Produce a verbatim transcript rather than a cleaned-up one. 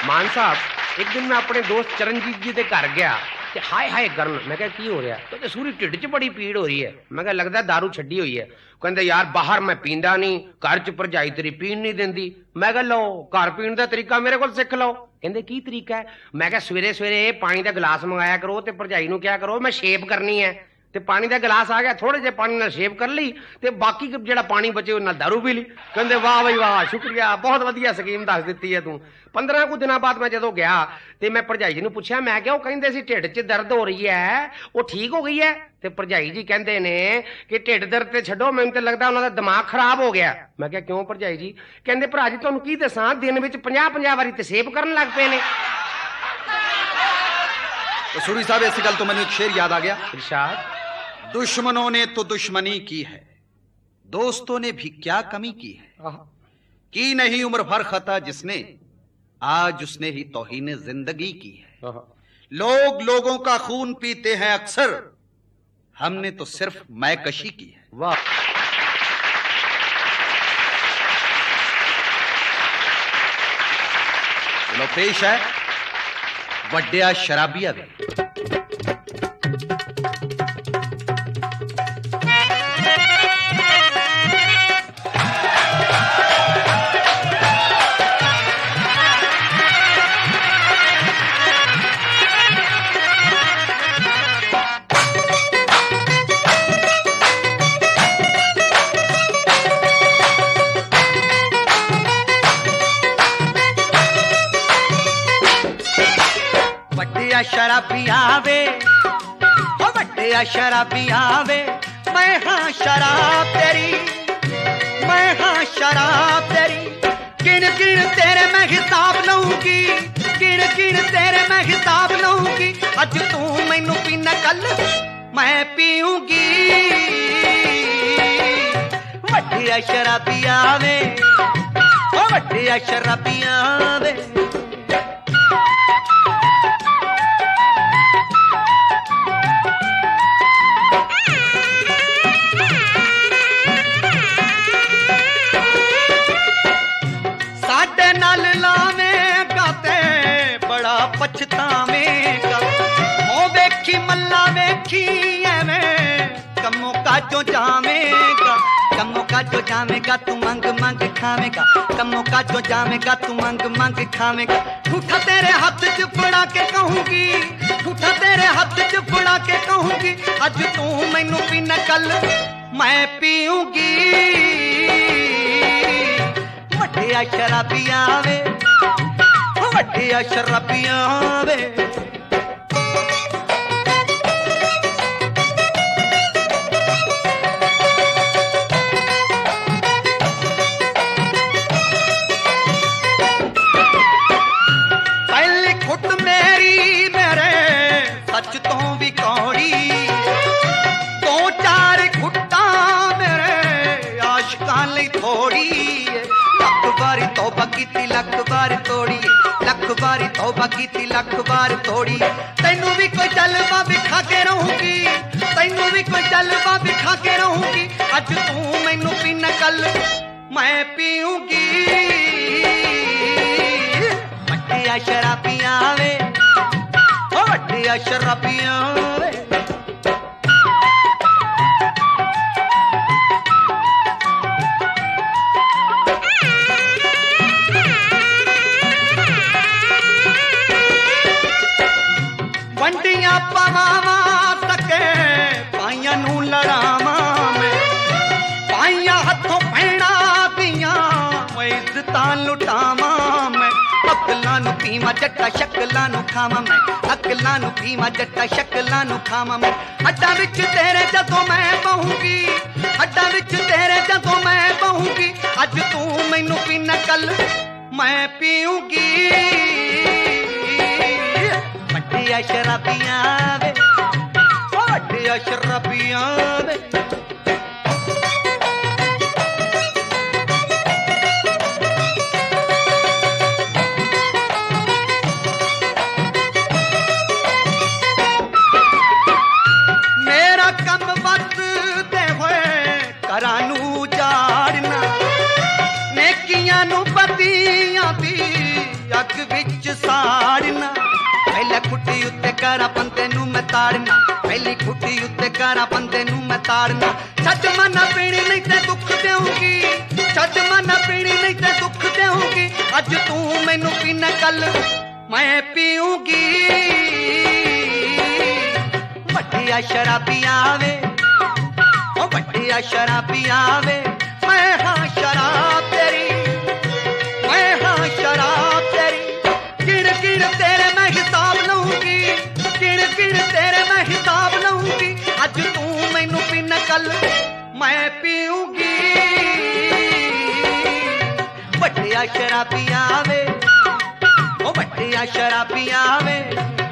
ਮਾਨ ਸਾਹਿਬ ਇੱਕ ਦਿਨ ਮੈਂ ਆਪਣੇ ਦੋਸਤ ਚਰਨਜੀਤ ਜੀ ਦੇ ਘਰ ਗਿਆ ਤੇ ਹਾਏ ਹਾਏ ਕਰਨ ਮੈਂ ਕਿਹਾ ਕੀ ਹੋ ਰਿਹਾ ਕਹਿੰਦੇ ਸੂਰੀ ਢਿੱਡ 'ਚ ਬੜੀ ਪੀੜ ਹੋ ਰਹੀ ਹੈ ਮੈਂ ਕਿਹਾ ਲੱਗਦਾ ਦਾਰੂ ਛੱਡੀ ਹੋਈ ਹੈ ਕਹਿੰਦੇ ਯਾਰ ਬਾਹਰ ਮੈਂ ਪੀਂਦਾ ਨਹੀਂ ਘਰ 'ਚ ਭਰਜਾਈ ਤੇਰੀ ਪੀਣ ਨਹੀਂ ਦਿੰਦੀ ਮੈਂ ਕਿਹਾ ਲਓ ਘਰ ਪੀਣ ਦਾ ਤਰੀਕਾ ਮੇਰੇ ਕੋਲ ਸਿੱਖ ਲਓ ਕਹਿੰਦੇ ਕੀ ਤਰੀਕਾ ਹੈ ਮੈਂ ਕਿਹਾ ਸਵੇਰੇ ਸਵੇਰੇ ਪਾਣੀ ਦਾ ਗਲਾਸ ਮੰਗਾਇਆ ਕਰੋ ਤੇ ਭਰਜਾਈ ਨੂੰ ਕਿਹਾ ਕਰੋ ਮੈਂ ਸ਼ੇਪ ਕਰਨੀ ਹੈ ਤੇ ਪਾਣੀ ਦਾ ਗਲਾਸ ਆ ਗਿਆ ਥੋੜੇ ਜਿਹੇ ਪਾਣੀ ਨਾਲ ਸ਼ੇਪ ਕਰ ਲਈ ਤੇ ਬਾਕੀ ਜਿਹੜਾ ਪਾਣੀ ਬਚੇ ਉਹ ਨਾਲ ਦਾਰੂ ਪੀ ਲਈ ਕਹਿੰਦੇ ਵਾਹ ਬਈ ਵਾਹ ਸ਼ੁਕਰੀਆ ਬਹੁਤ ਵਧੀਆ ਸਕੀਮ ਦੱਸ ਦਿੱਤੀ ਹੈ ਤੂੰ ਪੰਦਰਾਂ ਕੁ ਦਿਨਾਂ ਬਾਅਦ ਮੈਂ ਜਦੋਂ ਗਿਆ ਤੇ ਮੈਂ ਭਰਜਾਈ ਜੀ ਨੂੰ ਪੁੱਛਿਆ ਮੈਂ ਕਿਹਾ ਉਹ ਕਹਿੰਦੇ ਸੀ ਢਿੱਡ 'ਚ ਦਰਦ ਹੋ ਰਹੀ ਹੈ ਉਹ ਠੀਕ ਹੋ ਗਈ ਹੈ ਤੇ ਭਰਜਾਈ ਜੀ ਕਹਿੰਦੇ ਨੇ ਕਿ ਢਿੱਡ ਦਰਦ ਤੇ ਛੱਡੋ ਮੈਨੂੰ ਤੇ ਲੱਗਦਾ ਉਹਨਾਂ ਦਾ ਦਿਮਾਗ ਖਰਾਬ ਹੋ ਗਿਆ ਮੈਂ ਕਿਹਾ ਕਿਉਂ ਭਰਜਾਈ ਜੀ ਕਹਿੰਦੇ ਭਰਾ ਜੀ ਤੁਹਾਨੂੰ ਕੀ ਦੱਸਾਂ ਦਿਨ ਵਿੱਚ ਪੰਜਾਹ ਪੰਜਾਹ ਵਾਰੀ ਤੇ ਸ਼ੇਪ ਕਰਨ ਲੱਗ ਪਏ ਨੇ सूरी साहब ऐसी गल तो मैंने एक शेर याद आ गया इरशाद दुश्मनों ने तो दुश्मनी की है दोस्तों ने भी क्या कमी की है की नहीं उम्र भर खता जिसने आज उसने ही तौहीन जिंदगी की है लोग लोगों का खून पीते हैं अक्सर हमने तो सिर्फ मैकशी की है वाह चलो पेश है ਵੱਡਿਆ ਸ਼ਰਾਬੀਆ ਵੇ शराबिया वे ओ बड़े शराबिया वे मैं हाँ शराब तेरी मैं हाँ शराब तेरी गिन गिन तेरे मैं हिसाब लऊंगी गिन गिन तेरे मैं हिसाब लऊंगी अज तू मैनू पीना कल मैं पीऊंगी बड़े शराबिया वे ओ बड़े शराबिया वे पछतावेगा ओ वेखी मल्ला वेखी एवें कमों का जो जावेगा कमों का जो जावेगा तू मंग मंग खावेगा कमों का जो जावेगा तू मंग मंग खावेगा झूठा तेरे हाथ च फड़ा के कहूंगी झूठा तेरे हाथ च फड़ा के कहूंगी अज तू मैनू पीना कल मैं पीऊंगी वड्डिया शराबिया वे वड्डिया शराबिया वे पहली खुट मेरी मेरे सच तो भी कौड़ी दो चार खुट्टा मेरे आशिकां लई थोड़ी लख बारी तौबा कीती लख बार तोड़ी लख बारी तौबा कीती लख बार तोड़ी तैनू भी कोई जलवा विखा के रहूंगी तैनू भी कोई जलवा विखा के रहूंगी अज तू मैनू पीना कल मैं पीऊंगी वड्डिया शराबिया वे ओ वड्डिया शराबिया वे वंडियां पवावा सके पाइयां नू लड़ावा मैं पाइयां हथों पैणा दियां इज्जतां लुटावा मैं अकलां नू पीवा जट्टा शक्लां नू खावा मैं अकलां नू पीवा जट्टा शक्लां नू खावा मैं अड्डा विच तेरे जदों मैं बहूंगी अड्डा विच तेरे जदों मैं बहूंगी अज तू मैनू पीना कल मैं पीऊंगी वड्डिया शराबिया वे वड्डिया शराबिया वे मेरा कम वक्त दे होए घरां नू जाड़ना नेकियां नू बदियां दी ਅੱਗ ਵਿੱਚ ਸਾੜਨਾ ਪਹਿਲੇ ਖੁੱਟੀ ਉੱਤੇ ਕਰਾਂ ਬੰਦੇ ਨੂੰ ਮੈਂ ਤਾੜਨਾ ਪਹਿਲੀ ਖੁੱਟੀ ਉੱਤੇ ਕਰਾਂ ਬੰਦੇ ਨੂੰ ਮੈਂ ਤਾੜਨਾ ਛੱਡ ਮਨਾ ਪੀਣੀ ਨਹੀਂ ਤੇ ਦੁੱਖ ਦੇਊਂਗੀ ਛੱਡ ਮਨਾ ਪੀਣੀ ਨਹੀਂ ਤੇ ਦੁੱਖ ਦੇਊਂਗੀ ਅੱਜ ਤੂੰ ਮੈਨੂੰ ਪੀਣਾ ਕੱਲ ਮੈਂ ਪੀਊਂਗੀ ਵੱਡਿਆ ਸ਼ਰਾਬੀਆਂ ਵੇ ਉਹ ਵੱਡਿਆ ਸ਼ਰਾਬੀਆਂ ਵੇ ਮੈਂ ਹਾਂ ਸ਼ਰਾਬ ਤੇਰੀ ਮੈਂ ਹਾਂ ਸ਼ਰਾਬ ਤੇਰੀ ਕਿਣ ਕਿਣ ਤੇਰੇ ਮੈਂ ਹਿਸਾਬ ਲਊਂਗੀ ਕਿਣ ਕਿਣ ਤੇਰੇ ਮੈਂ ਹਿਸਾਬ ਲਊਂਗੀ ਅੱਜ ਤੂੰ ਮੈਨੂੰ ਪੀਣਾ ਕੱਲ ਮੈਂ ਪੀਊਂਗੀ ਵੱਡਿਆ ਸ਼ਰਾਬੀਆਂ ਵੇ ਉਹ ਵੱਡਿਆ ਸ਼ਰਾਬੀਆਂ ਵੇ